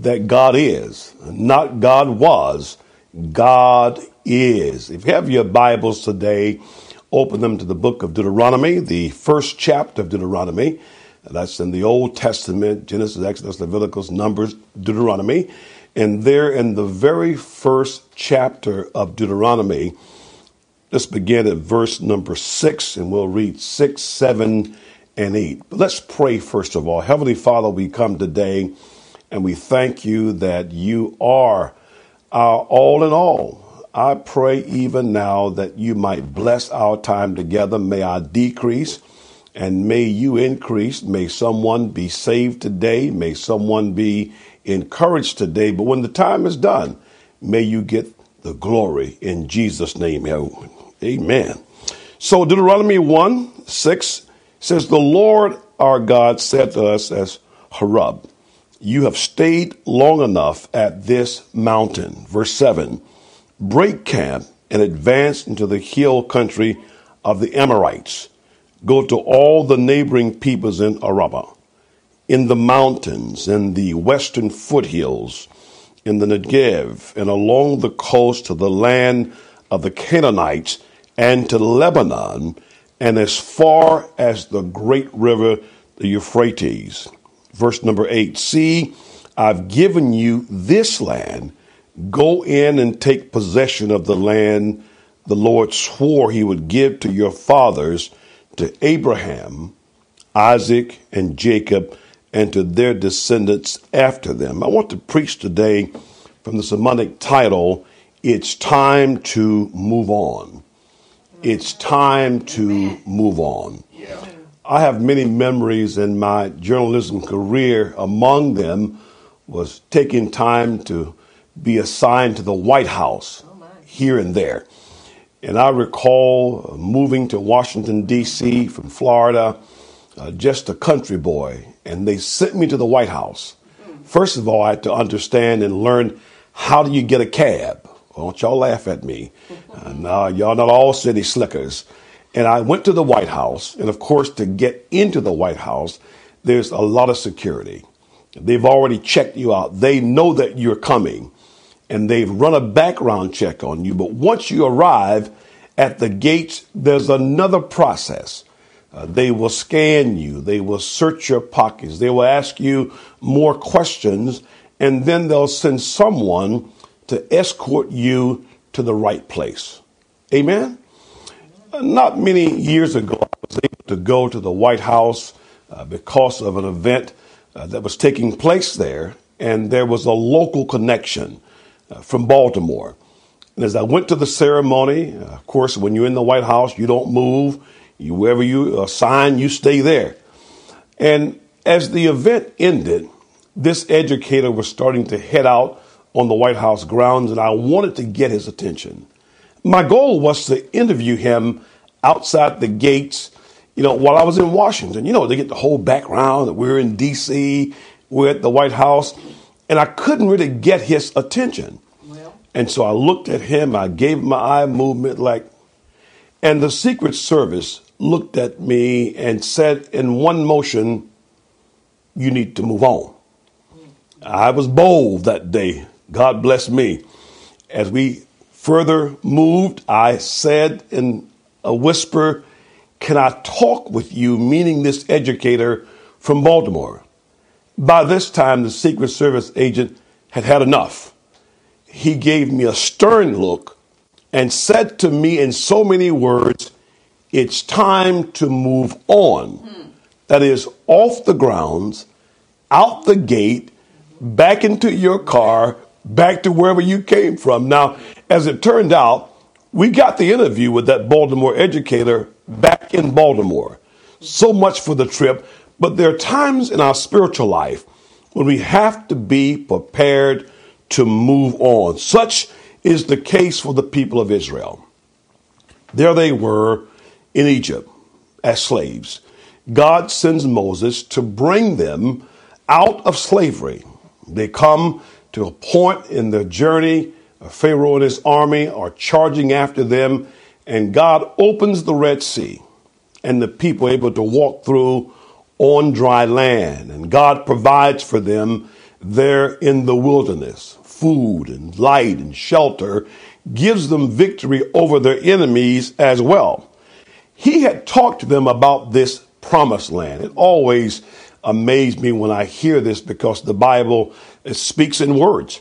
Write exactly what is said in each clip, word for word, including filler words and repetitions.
that God is, not God was, God is. If you have your Bibles today, open them to the book of Deuteronomy, the first chapter of Deuteronomy. That's in the Old Testament, Genesis, Exodus, Leviticus, Numbers, Deuteronomy. And there in the very first chapter of Deuteronomy, let's begin at verse number six, and we'll read six, seven, and eight. But let's pray first of all. Heavenly Father, we come today and we thank you that you are our all in all. I pray even now that you might bless our time together. May I decrease and may you increase. May someone be saved today. May someone be encouraged today. But when the time is done, may you get the glory in Jesus' name. Amen. So Deuteronomy one, six says, the Lord our God said to us as Horeb, you have stayed long enough at this mountain. Verse seven, break camp and advance into the hill country of the Amorites. Go to all the neighboring peoples in Arabah, in the mountains, in the western foothills, in the Negev, and along the coast to the land of the Canaanites, and to Lebanon, and as far as the great river, the Euphrates. Verse number eight, see, I've given you this land. Go in and take possession of the land the Lord swore he would give to your fathers, to Abraham, Isaac, and Jacob, and to their descendants after them. I want to preach today from the sermonic title, It's Time to Move On. It's time to move on. Yeah. I have many memories in my journalism career. Among them was taking time to be assigned to the White House oh here and there. And I recall moving to Washington, D C from Florida, uh, just a country boy, and they sent me to the White House. First of all, I had to understand and learn, how do you get a cab? Well, don't y'all laugh at me. Uh, no, y'all not all city slickers. And I went to the White House. And of course, to get into the White House, there's a lot of security. They've already checked you out. They know that you're coming and they've run a background check on you. But once you arrive at the gates, there's another process. Uh, they will scan you. They will search your pockets. They will ask you more questions. And then they'll send someone to escort you to the right place. Amen. Not many years ago, I was able to go to the White House uh, because of an event uh, that was taking place there. And there was a local connection uh, from Baltimore. And as I went to the ceremony, uh, of course, when you're in the White House, you don't move. You, wherever you assign, you stay there. And as the event ended, this educator was starting to head out on the White House grounds, and I wanted to get his attention. My goal was to interview him outside the gates, you know, while I was in Washington. You know, they get the whole background that we're in D C, we're at the White House, and I couldn't really get his attention. Well. And so I looked at him, I gave him my eye movement like, and the Secret Service looked at me and said in one motion, you need to move on. I was bold that day. God bless me. As we further moved, I said in a whisper, can I talk with you, meaning this educator from Baltimore? By this time, the Secret Service agent had had enough. He gave me a stern look and said to me in so many words, it's time to move on. Hmm. That is, off the grounds, out the gate, back into your car, back to wherever you came from. Now, as it turned out, we got the interview with that Baltimore educator back in Baltimore. So much for the trip. But there are times in our spiritual life when we have to be prepared to move on. Such is the case for the people of Israel. There they were in Egypt as slaves. God sends Moses to bring them out of slavery. They come to a point in their journey. Pharaoh and his army are charging after them, and God opens the Red Sea, and the people are able to walk through on dry land. And God provides for them there in the wilderness. Food and light and shelter gives them victory over their enemies as well. He had talked to them about this promised land. It always amazed me when I hear this because the Bible speaks in words.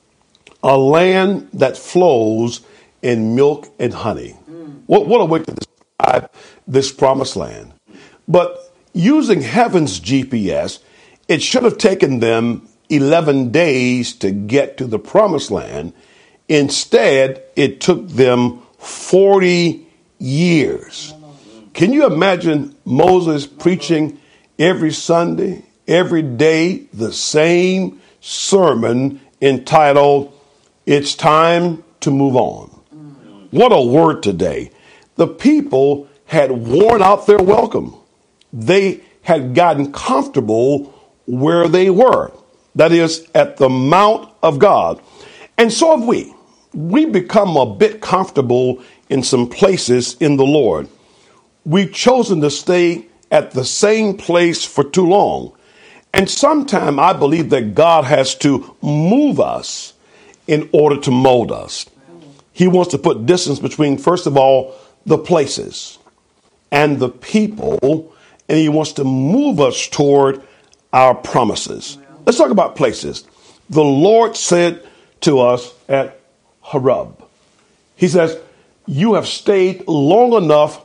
A land that flows in milk and honey. Mm. What, what a way to describe this promised land. But using heaven's G P S, it should have taken them eleven days to get to the promised land. Instead, it took them forty years. Can you imagine Moses preaching every Sunday, every day, the same sermon entitled, "It's Time to Move On"? What a word today. The people had worn out their welcome. They had gotten comfortable where they were. That is, at the Mount of God. And so have we. We become a bit comfortable in some places in the Lord. We've chosen to stay at the same place for too long. And sometimes I believe that God has to move us in order to mold us. He wants to put distance between, first of all, the places and the people, and he wants to move us toward our promises. Let's talk about places. The Lord said to us at Horeb, he says, you have stayed long enough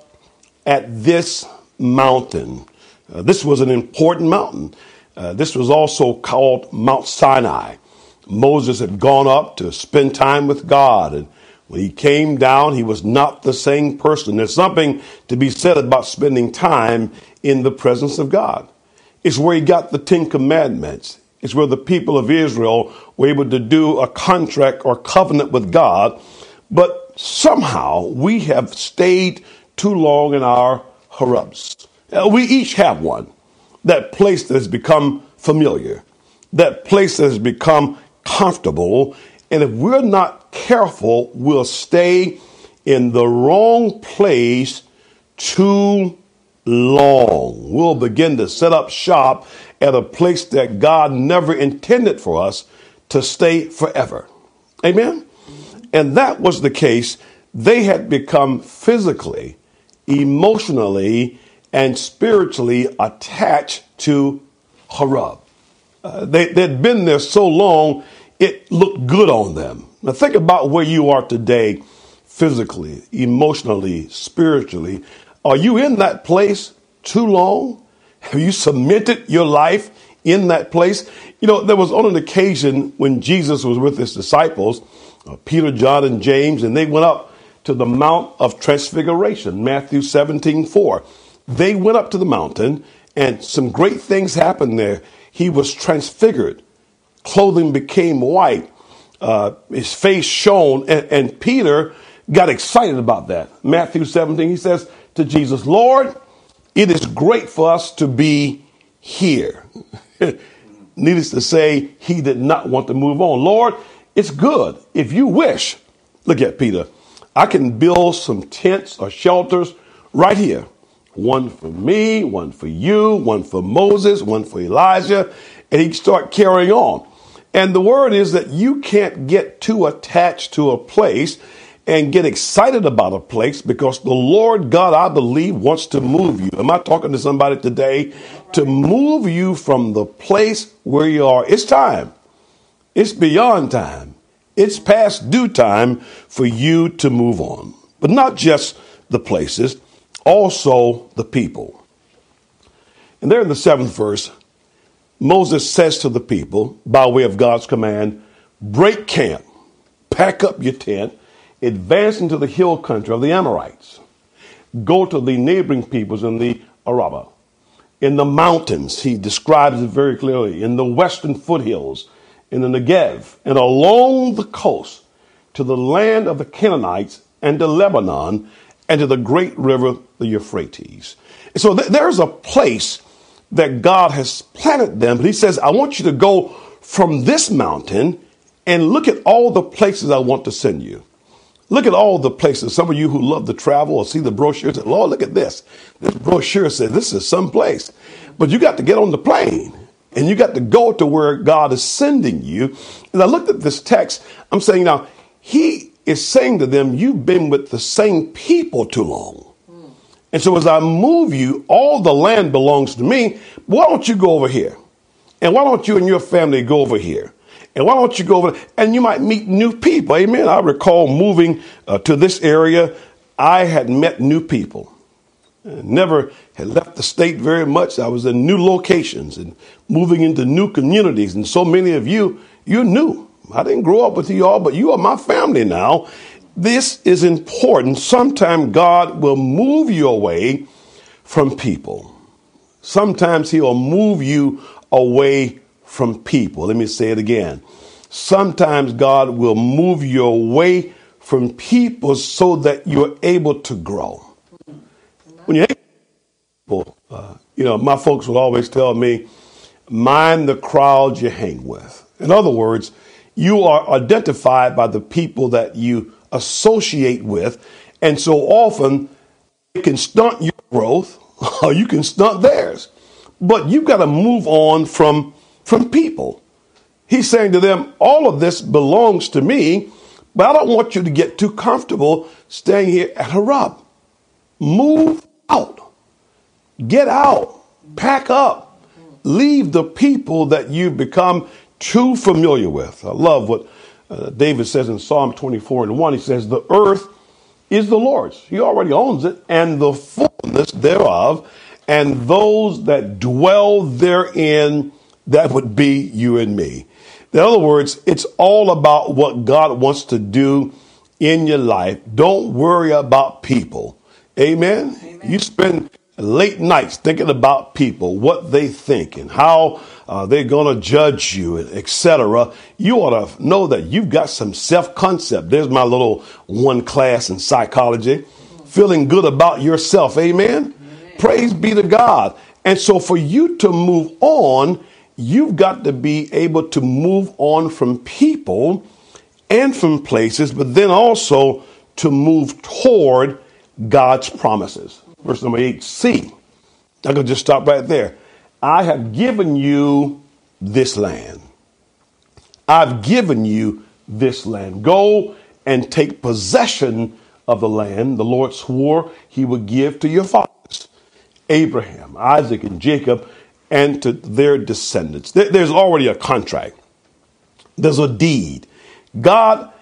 at this mountain. Uh, this was an important mountain. Uh, this was also called Mount Sinai. Moses had gone up to spend time with God, and when he came down, he was not the same person. There's something to be said about spending time in the presence of God. It's where he got the Ten Commandments. It's where the people of Israel were able to do a contract or covenant with God. But somehow we have stayed too long in our Horebs. Uh, we each have one. That place that has become familiar. That place that has become comfortable. And if we're not careful, we'll stay in the wrong place too long. We'll begin to set up shop at a place that God never intended for us to stay forever. Amen? And that was the case. They had become physically, emotionally, and spiritually attached to Horeb. Uh, they, they'd been there so long, it looked good on them. Now think about where you are today, physically, emotionally, spiritually. Are you in that place too long? Have you cemented your life in that place? You know, there was on an occasion when Jesus was with his disciples, uh, Peter, John, and James, and they went up to the Mount of Transfiguration, Matthew seventeen four. They went up to the mountain, and some great things happened there. He was transfigured. Clothing became white. Uh, his face shone, and, and Peter got excited about that. Matthew seventeen, he says to Jesus, Lord, it is great for us to be here. Needless to say, he did not want to move on. Lord, it's good. If you wish, look at Peter, I can build some tents or shelters right here. One for me, one for you, one for Moses, one for Elijah. And he'd start carrying on. And the word is that you can't get too attached to a place and get excited about a place, because the Lord God, I believe, wants to move you. Am I talking to somebody today? To move you from the place where you are. It's time. It's beyond time. It's past due time for you to move on. But not just the places, also the people. And there in the seventh verse, Moses says to the people, by way of God's command, break camp, pack up your tent, advance into the hill country of the Amorites. Go to the neighboring peoples in the Arabah. In the mountains, he describes it very clearly, in the western foothills, in the Negev, and along the coast to the land of the Canaanites and to Lebanon and to the great river, the Euphrates. And so th- there's a place that God has planted them. But he says, I want you to go from this mountain and look at all the places I want to send you. Look at all the places. Some of you who love to travel or see the brochure say, Lord, look at this. This brochure says this is some place. But you got to get on the plane. And you got to go to where God is sending you. And I looked at this text. I'm saying now, he is saying to them, you've been with the same people too long. And so as I move you, all the land belongs to me. Why don't you go over here? And why don't you and your family go over here? And why don't you go over there? And you might meet new people. Amen. I recall moving uh, to this area. I had met new people. I never had left the state very much. I was in new locations and moving into new communities. And so many of you, you're new. I didn't grow up with you all, but you are my family now. This is important. Sometimes God will move you away from people. Sometimes he'll move you away from people. Let me say it again. Sometimes God will move you away from people so that you're able to grow. When you're able, uh, you know, my folks would always tell me, mind the crowd you hang with. In other words, you are identified by the people that you associate with. And so often it can stunt your growth or you can stunt theirs. But you've got to move on from, from people. He's saying to them, all of this belongs to me, but I don't want you to get too comfortable staying here at Harab. Move out. Get out. Pack up. Leave the people that you've become too familiar with. I love what uh, David says in Psalm twenty-four and one. He says, the earth is the Lord's. He already owns it, and the fullness thereof, and those that dwell therein, that would be you and me. In other words, it's all about what God wants to do in your life. Don't worry about people. Amen. Amen. You spend late nights thinking about people, what they think and how uh, they're going to judge you, et cetera. You ought to know that you've got some self-concept. There's my little one class in psychology, feeling good about yourself. Amen. Amen. Praise be to God. And so for you to move on, you've got to be able to move on from people and from places, but then also to move toward God's promises. Verse number eight, C. I could just stop right there. I have given you this land. I've given you this land. Go and take possession of the land the Lord swore he would give to your fathers, Abraham, Isaac, and Jacob, and to their descendants. There's already a contract. There's a deed. God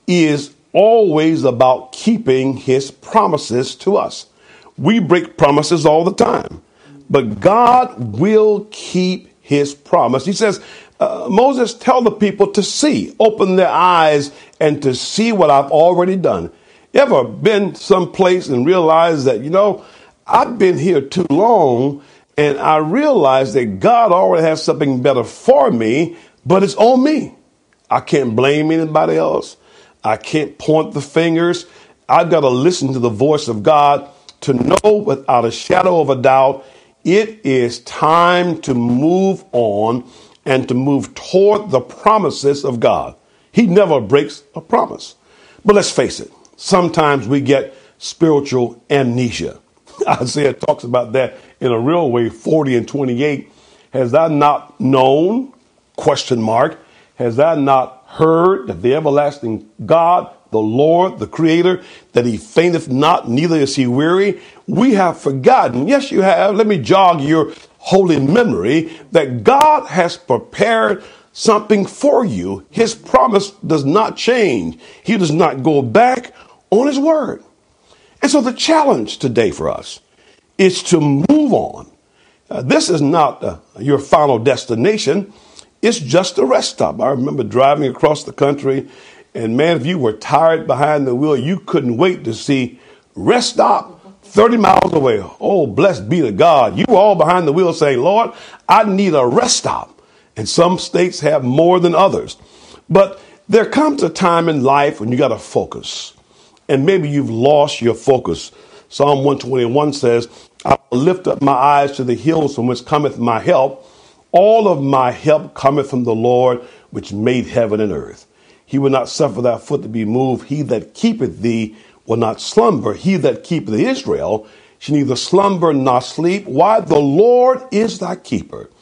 is always about keeping his promises to us. We break promises all the time, but God will keep his promise. He says, uh, Moses, tell the people to see, open their eyes and to see what I've already done. You ever been someplace and realized that, you know, I've been here too long and I realized that God already has something better for me, but it's on me. I can't blame anybody else. I can't point the fingers. I've got to listen to the voice of God to know without a shadow of a doubt, it is time to move on and to move toward the promises of God. He never breaks a promise. But let's face it, sometimes we get spiritual amnesia. Isaiah talks about that in a real way, forty and twenty-eight. Has thou not known, question mark, has thou not heard that the everlasting God, the Lord, the Creator, that he fainteth not, neither is he weary? We have forgotten. Yes, you have. Let me jog your holy memory that God has prepared something for you. His promise does not change. He does not go back on his word. And so the challenge today for us is to move on. Uh, this is not uh, your final destination. It's just a rest stop. I remember driving across the country, and man, if you were tired behind the wheel, you couldn't wait to see rest stop thirty miles away. Oh, blessed be to God. You were all behind the wheel saying, Lord, I need a rest stop. And some states have more than others. But there comes a time in life when you got to focus. And maybe you've lost your focus. Psalm one twenty-one says, I will lift up my eyes to the hills from which cometh my help. All of my help cometh from the Lord, which made heaven and earth. He will not suffer thy foot to be moved. He that keepeth thee will not slumber. He that keepeth Israel shall neither slumber nor sleep. Why? The Lord is thy keeper.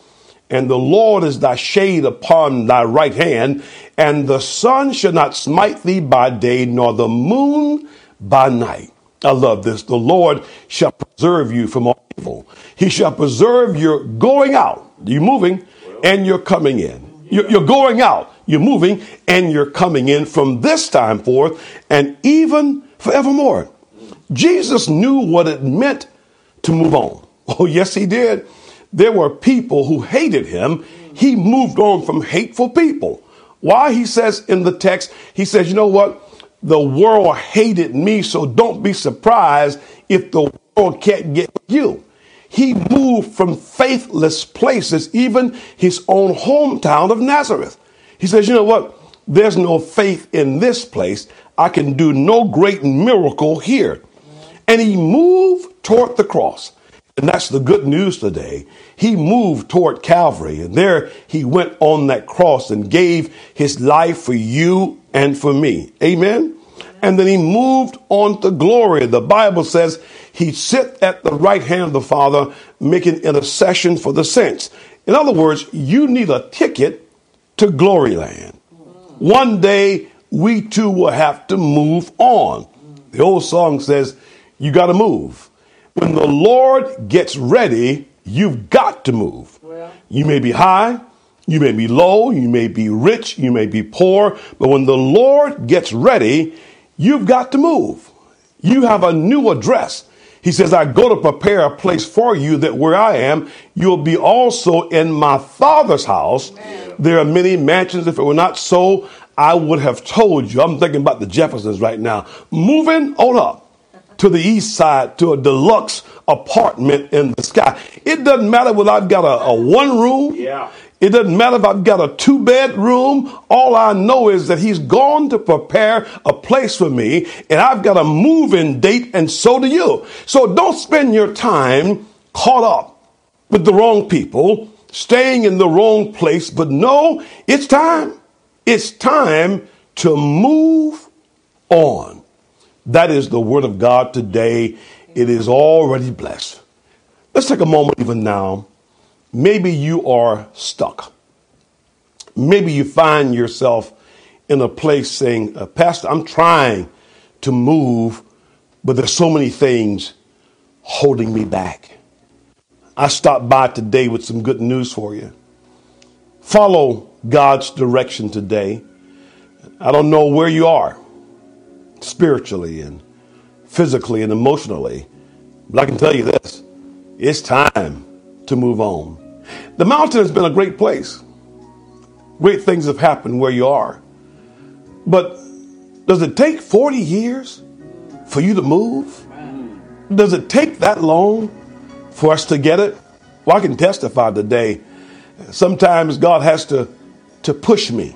and the Lord is thy shade upon thy right hand, and the sun shall not smite thee by day, nor the moon by night. I love this. The Lord shall preserve you from all evil. He shall preserve your going out, you moving, and you're coming in. You're, you're going out, you're moving, and you're coming in from this time forth and even forevermore. Jesus knew what it meant to move on. Oh, yes, he did. There were people who hated him. He moved on from hateful people. Why? He says in the text, he says, you know what? The world hated me, so don't be surprised if the world can't get you. He moved from faithless places, even his own hometown of Nazareth. He says, you know what? There's no faith in this place. I can do no great miracle here. And he moved toward the cross. And that's the good news today. He moved toward Calvary, and there he went on that cross and gave his life for you and for me. Amen. And then he moved on to glory. The Bible says he sit at the right hand of the Father, making intercession for the saints. In other words, you need a ticket to glory land. One day we too will have to move on. The old song says, you got to move. When the Lord gets ready, you've got to move. Well, you may be high, you may be low, you may be rich, you may be poor, but when the Lord gets ready, you've got to move. You have a new address. He says, I go to prepare a place for you, that where I am, you'll be also in my Father's house. Amen. There are many mansions. If it were not so, I would have told you. I'm thinking about the Jeffersons right now. Moving on up to the east side to a deluxe apartment in the sky. It doesn't matter whether I've got a, a one room. Yeah. It doesn't matter if I've got a two bedroom. All I know is that he's gone to prepare a place for me, and I've got a move-in date, and so do you. So don't spend your time caught up with the wrong people, staying in the wrong place. But no, it's time. It's time to move on. That is the word of God today. It is already blessed. Let's take a moment even now. Maybe you are stuck. Maybe you find yourself in a place saying, uh, Pastor, I'm trying to move, but there's so many things holding me back. I stopped by today with some good news for you. Follow God's direction today. I don't know where you are spiritually and physically and emotionally, but I can tell you this, it's time to move on. The mountain has been a great place. Great things have happened where you are. But does it take forty years for you to move? Does it take that long for us to get it? Well, I can testify today. Sometimes God has to, to push me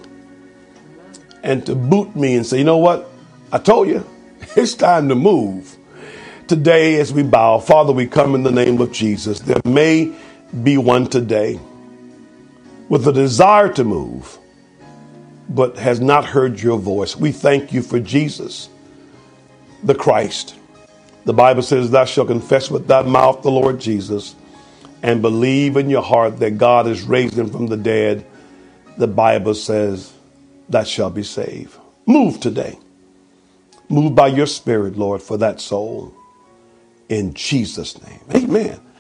and to boot me and say, you know what? I told you, it's time to move. Today, as we bow, Father, we come in the name of Jesus. There may be one today with a desire to move, but has not heard your voice. We thank you for Jesus, the Christ. The Bible says, thou shalt confess with thy mouth the Lord Jesus and believe in your heart that God has raised him from the dead. The Bible says, thou shalt be saved. Move today. Move by your Spirit, Lord, for that soul. In Jesus' name. Amen.